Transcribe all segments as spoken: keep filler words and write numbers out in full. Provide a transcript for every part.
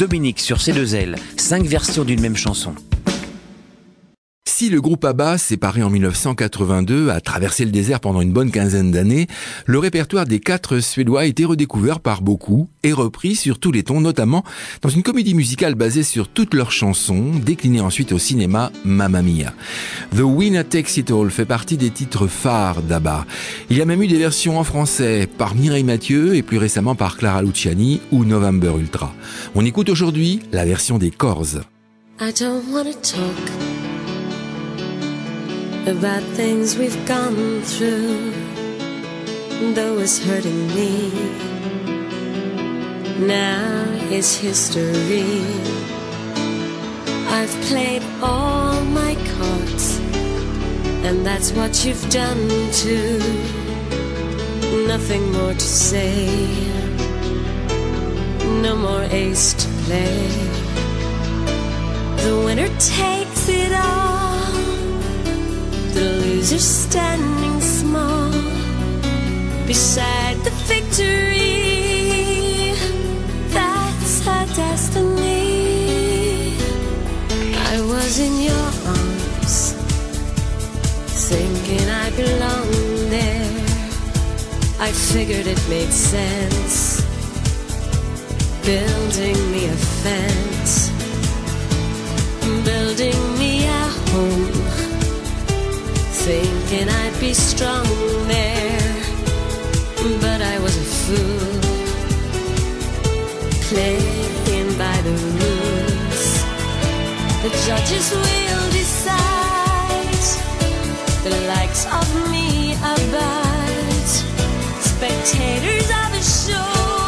Dominique sur C deux L, cinq versions d'une même chanson. Si le groupe ABBA, séparé en mille neuf cent quatre-vingt-deux, a traversé le désert pendant une bonne quinzaine d'années, le répertoire des quatre Suédois a été redécouvert par beaucoup et repris sur tous les tons, notamment dans une comédie musicale basée sur toutes leurs chansons, déclinée ensuite au cinéma, Mamma Mia. The Winner Takes It All fait partie des titres phares d'ABBA. Il y a même eu des versions en français par Mireille Mathieu et plus récemment par Clara Luciani ou November Ultra. On écoute aujourd'hui la version des Corrs. I don't wanna talk about things we've gone through, though it's hurting me. Now it's history. I've played all my cards, and that's what you've done too. Nothing more to say, no more ace to play. The winner takes it all, the loser standing small beside the victory. That's our destiny. I was in your arms, thinking I belonged there. I figured it made sense, building me a fence, building me a home, thinking I'd be strong there, but I was a fool, playing by the rules. The judges will decide, the likes of me abide, spectators of the show.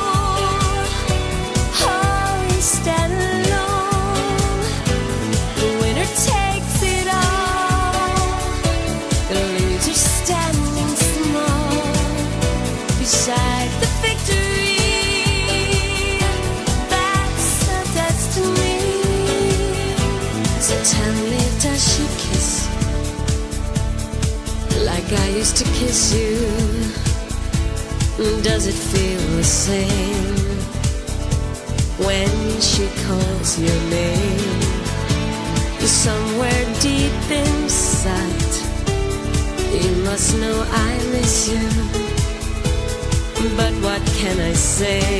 Oh, we stand alone, the winner takes it all, the loser standing small beside the victory. That's our destiny. So tell me, does she kiss like I used to kiss you? Does it feel the same when she calls your name? Somewhere deep inside, you must know I miss you. But what can I say?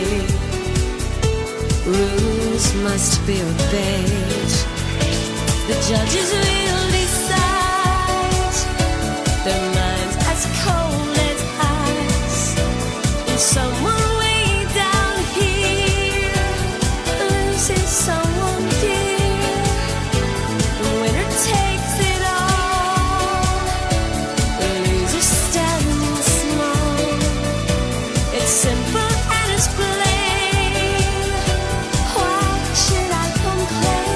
Rules must be obeyed. The judges will decide, their minds as cold as ice. And someone way down here loses someone dear. The winner takes it all, the loser standing small. It's simple and it's plain. Why should I complain?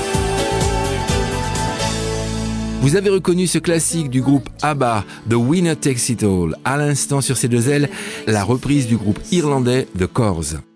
Vous avez reconnu ce classique du groupe ABBA, The Winner Takes It All. À l'instant sur C deux L, la reprise du groupe irlandais The Corrs.